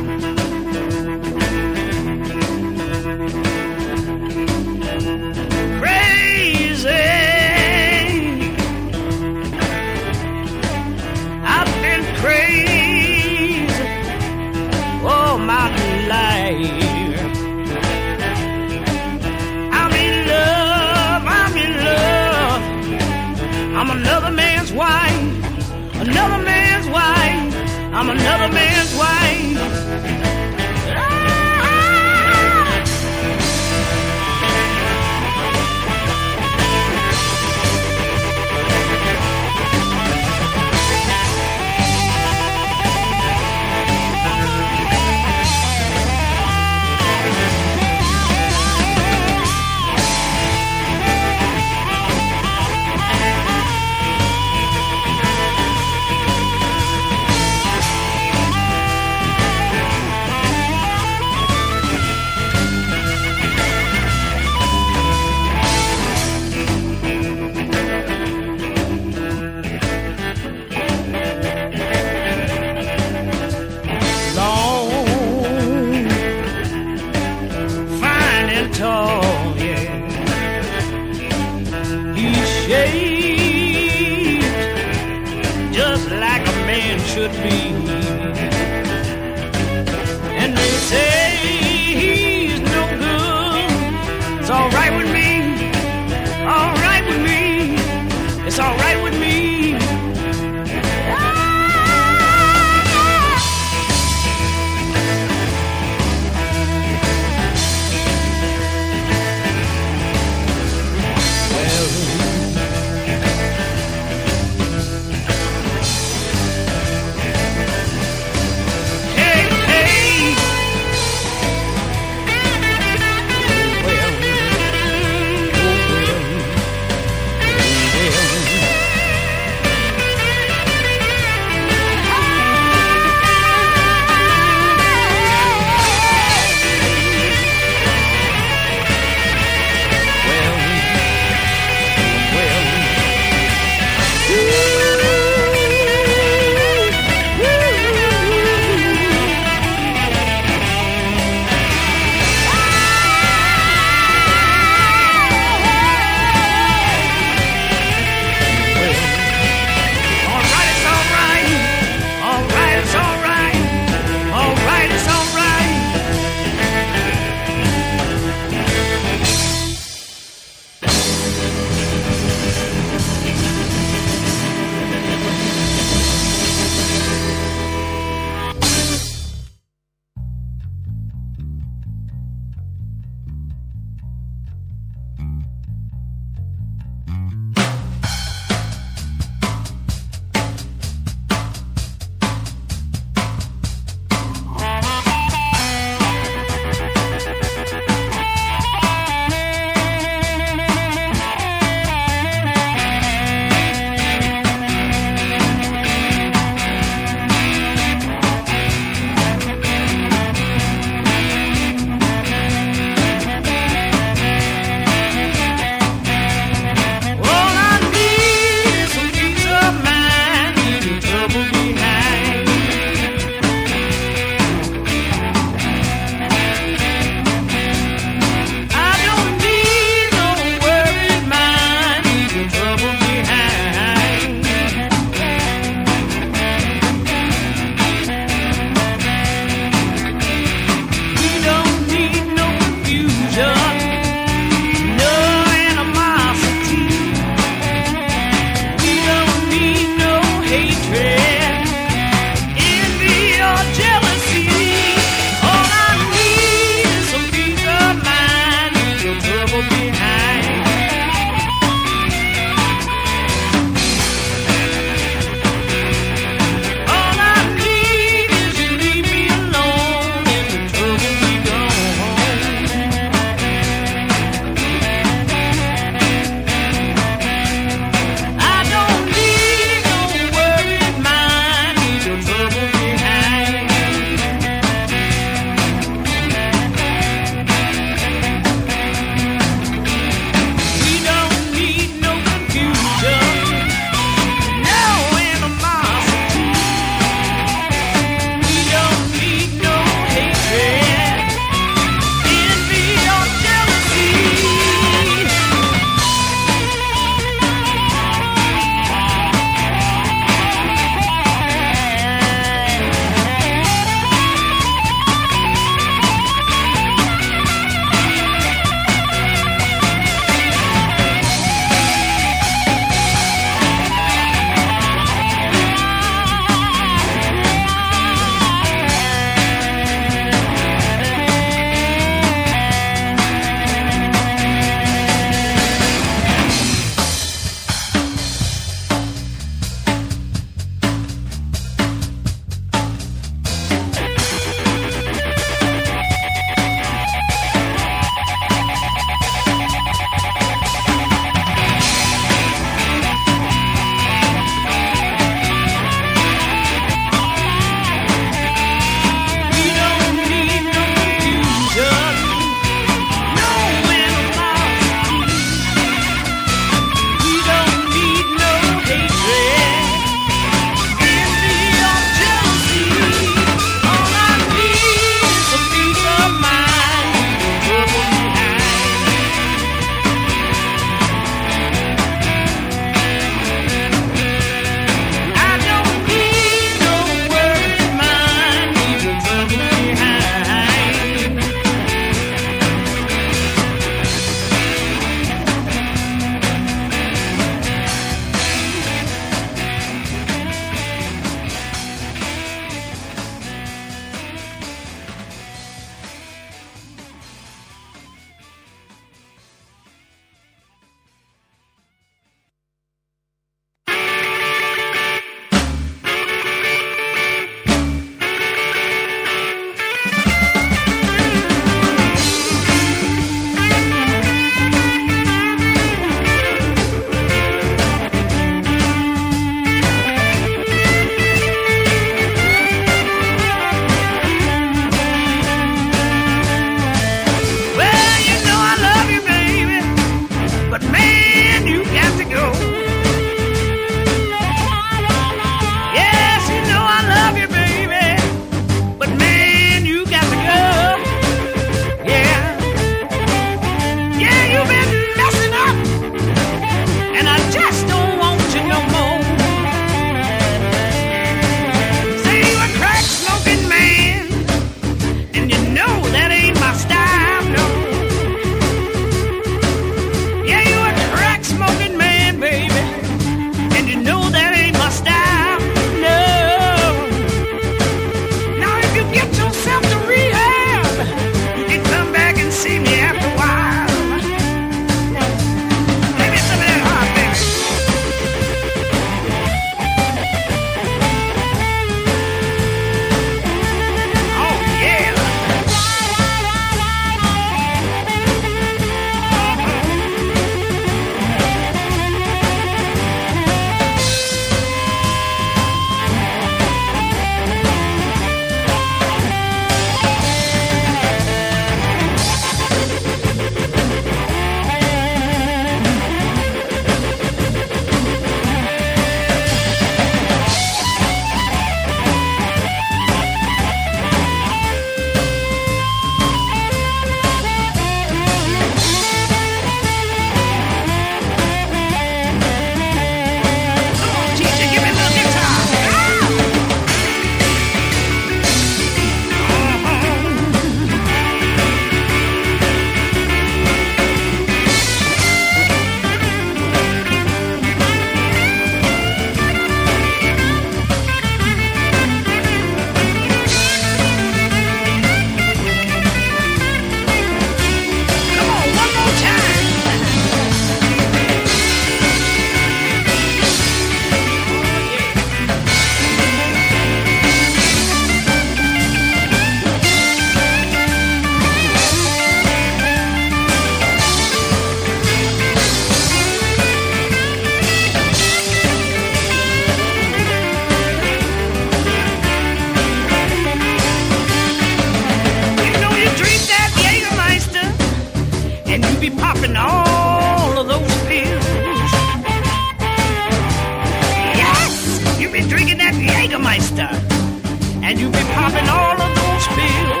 Meister, and you be popping all of those pills.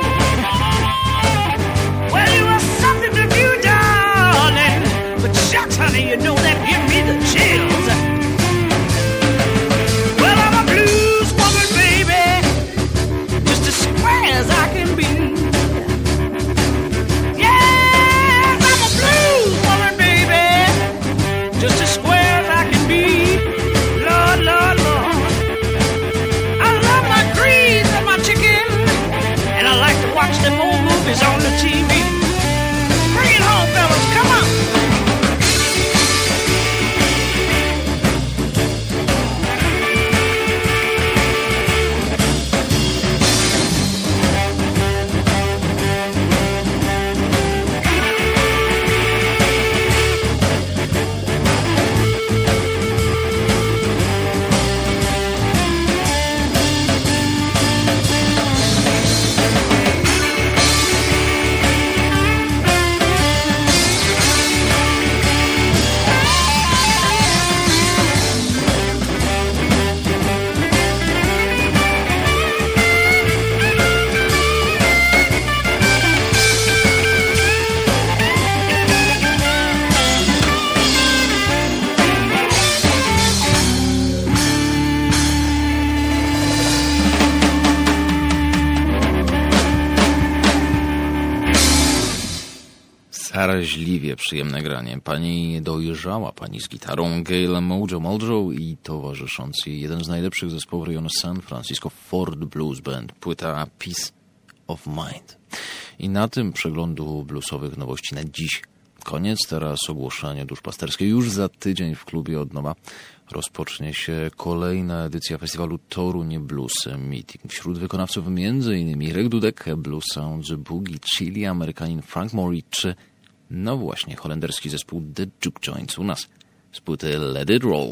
Well, you are something to do, darling, but shucks, honey, you know that give me the chills. Well, I'm a blues woman, baby, just as square as I can be. Yes, I'm a blues woman, baby, just as square as I can be. Lord, Lord, Lord, I love my greens and my chicken, and I like to watch them old movies on the TV. Bring it home, fellas, come on. Zaraźliwie przyjemne granie. Pani dojrzała, pani z gitarą Gail Mojo i towarzyszący jej jeden z najlepszych zespołów rejonu San Francisco, Ford Blues Band, płyta Peace of Mind. I na tym przeglądu bluesowych nowości na dziś koniec. Teraz ogłoszenie duszpasterskie. Już za tydzień w klubie od nowa rozpocznie się kolejna edycja festiwalu Toruń Blues Meeting. Wśród wykonawców m.in. Rek Dudek, Blue Sounds, Boogie, Chili, Amerykanin Frank Mori czy no właśnie holenderski zespół The Juke Joints u nas z płyty Let It Roll.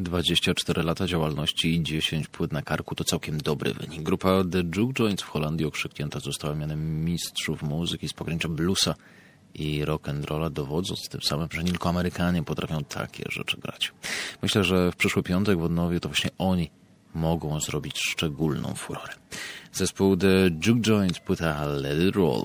24 lata działalności i 10 płyt na karku to całkiem dobry wynik. Grupa The Juke Joints w Holandii okrzyknięta została mianem mistrzów muzyki z pogranicza bluesa i rock'n'rolla, dowodząc tym samym, że nie tylko Amerykanie potrafią takie rzeczy grać. Myślę, że w przyszły piątek w Odnowie to właśnie oni mogą zrobić szczególną furorę. Zespół The Juke Joints, płyta Let It Roll.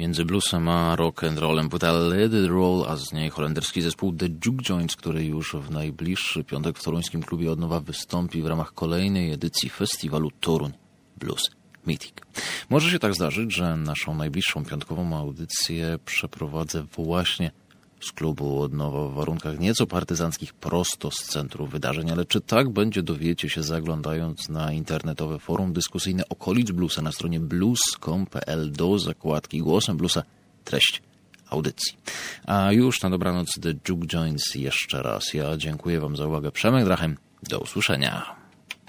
Między bluesem a rock and rollem płyta Let It Roll, a z niej holenderski zespół The Juke Joints, który już w najbliższy piątek w toruńskim klubie od nowa wystąpi w ramach kolejnej edycji festiwalu Toruń Blues Mythic. Może się tak zdarzyć, że naszą najbliższą piątkową audycję przeprowadzę właśnie z klubu od nowa w warunkach nieco partyzanckich prosto z centrum wydarzeń, ale czy tak będzie, dowiecie się zaglądając na internetowe forum dyskusyjne okolic bluesa na stronie blues.com.pl do zakładki Głosem Bluesa treść audycji. A już na dobranoc The Juke Joints jeszcze raz. Ja dziękuję Wam za uwagę. Przemek Drachem. Do usłyszenia.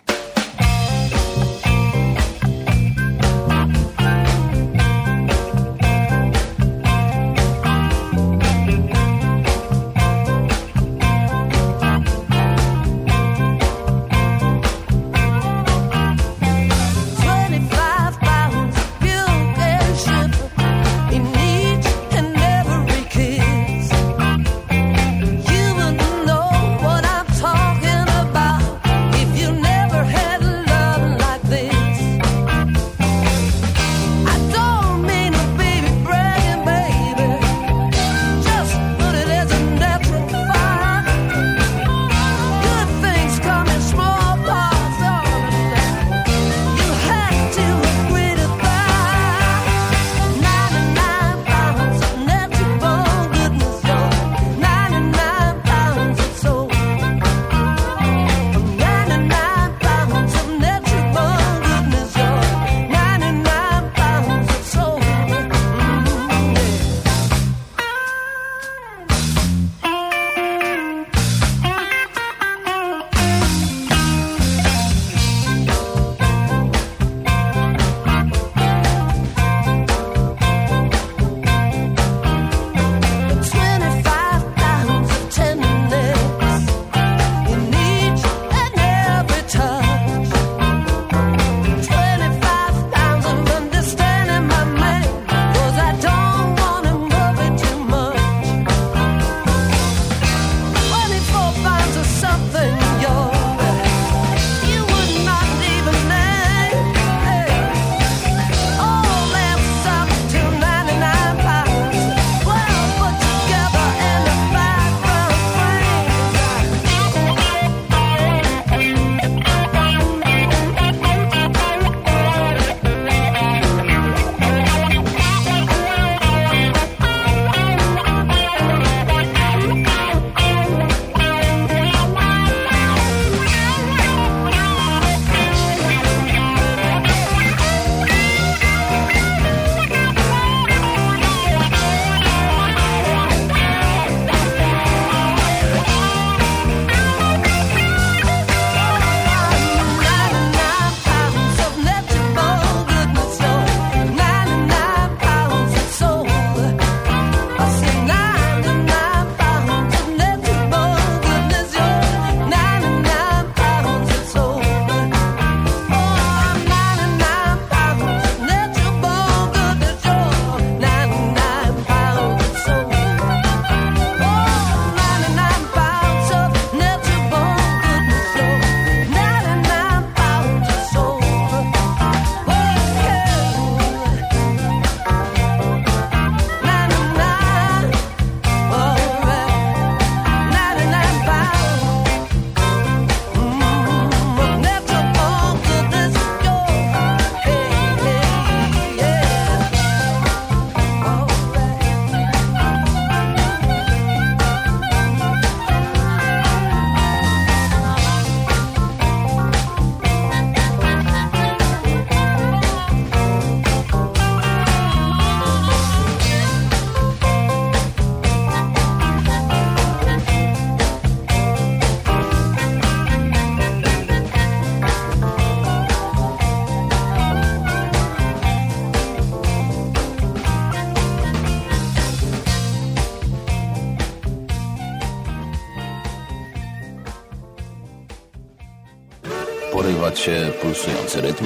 Porywa cię pulsujący rytm.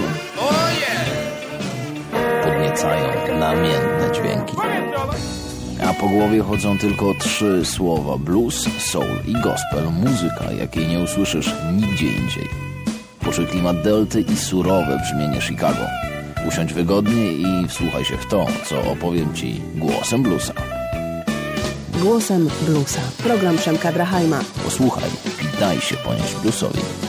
Podniecają namiętne dźwięki. A po głowie chodzą tylko 3 słowa: blues, soul i gospel. Muzyka, jakiej nie usłyszysz nigdzie indziej. Poczuj klimat delty i surowe brzmienie Chicago. Usiądź wygodnie i wsłuchaj się w to, co opowiem Ci głosem bluesa. Głosem bluesa. Program Przemka Drachajma. Posłuchaj i daj się ponieść bluesowi.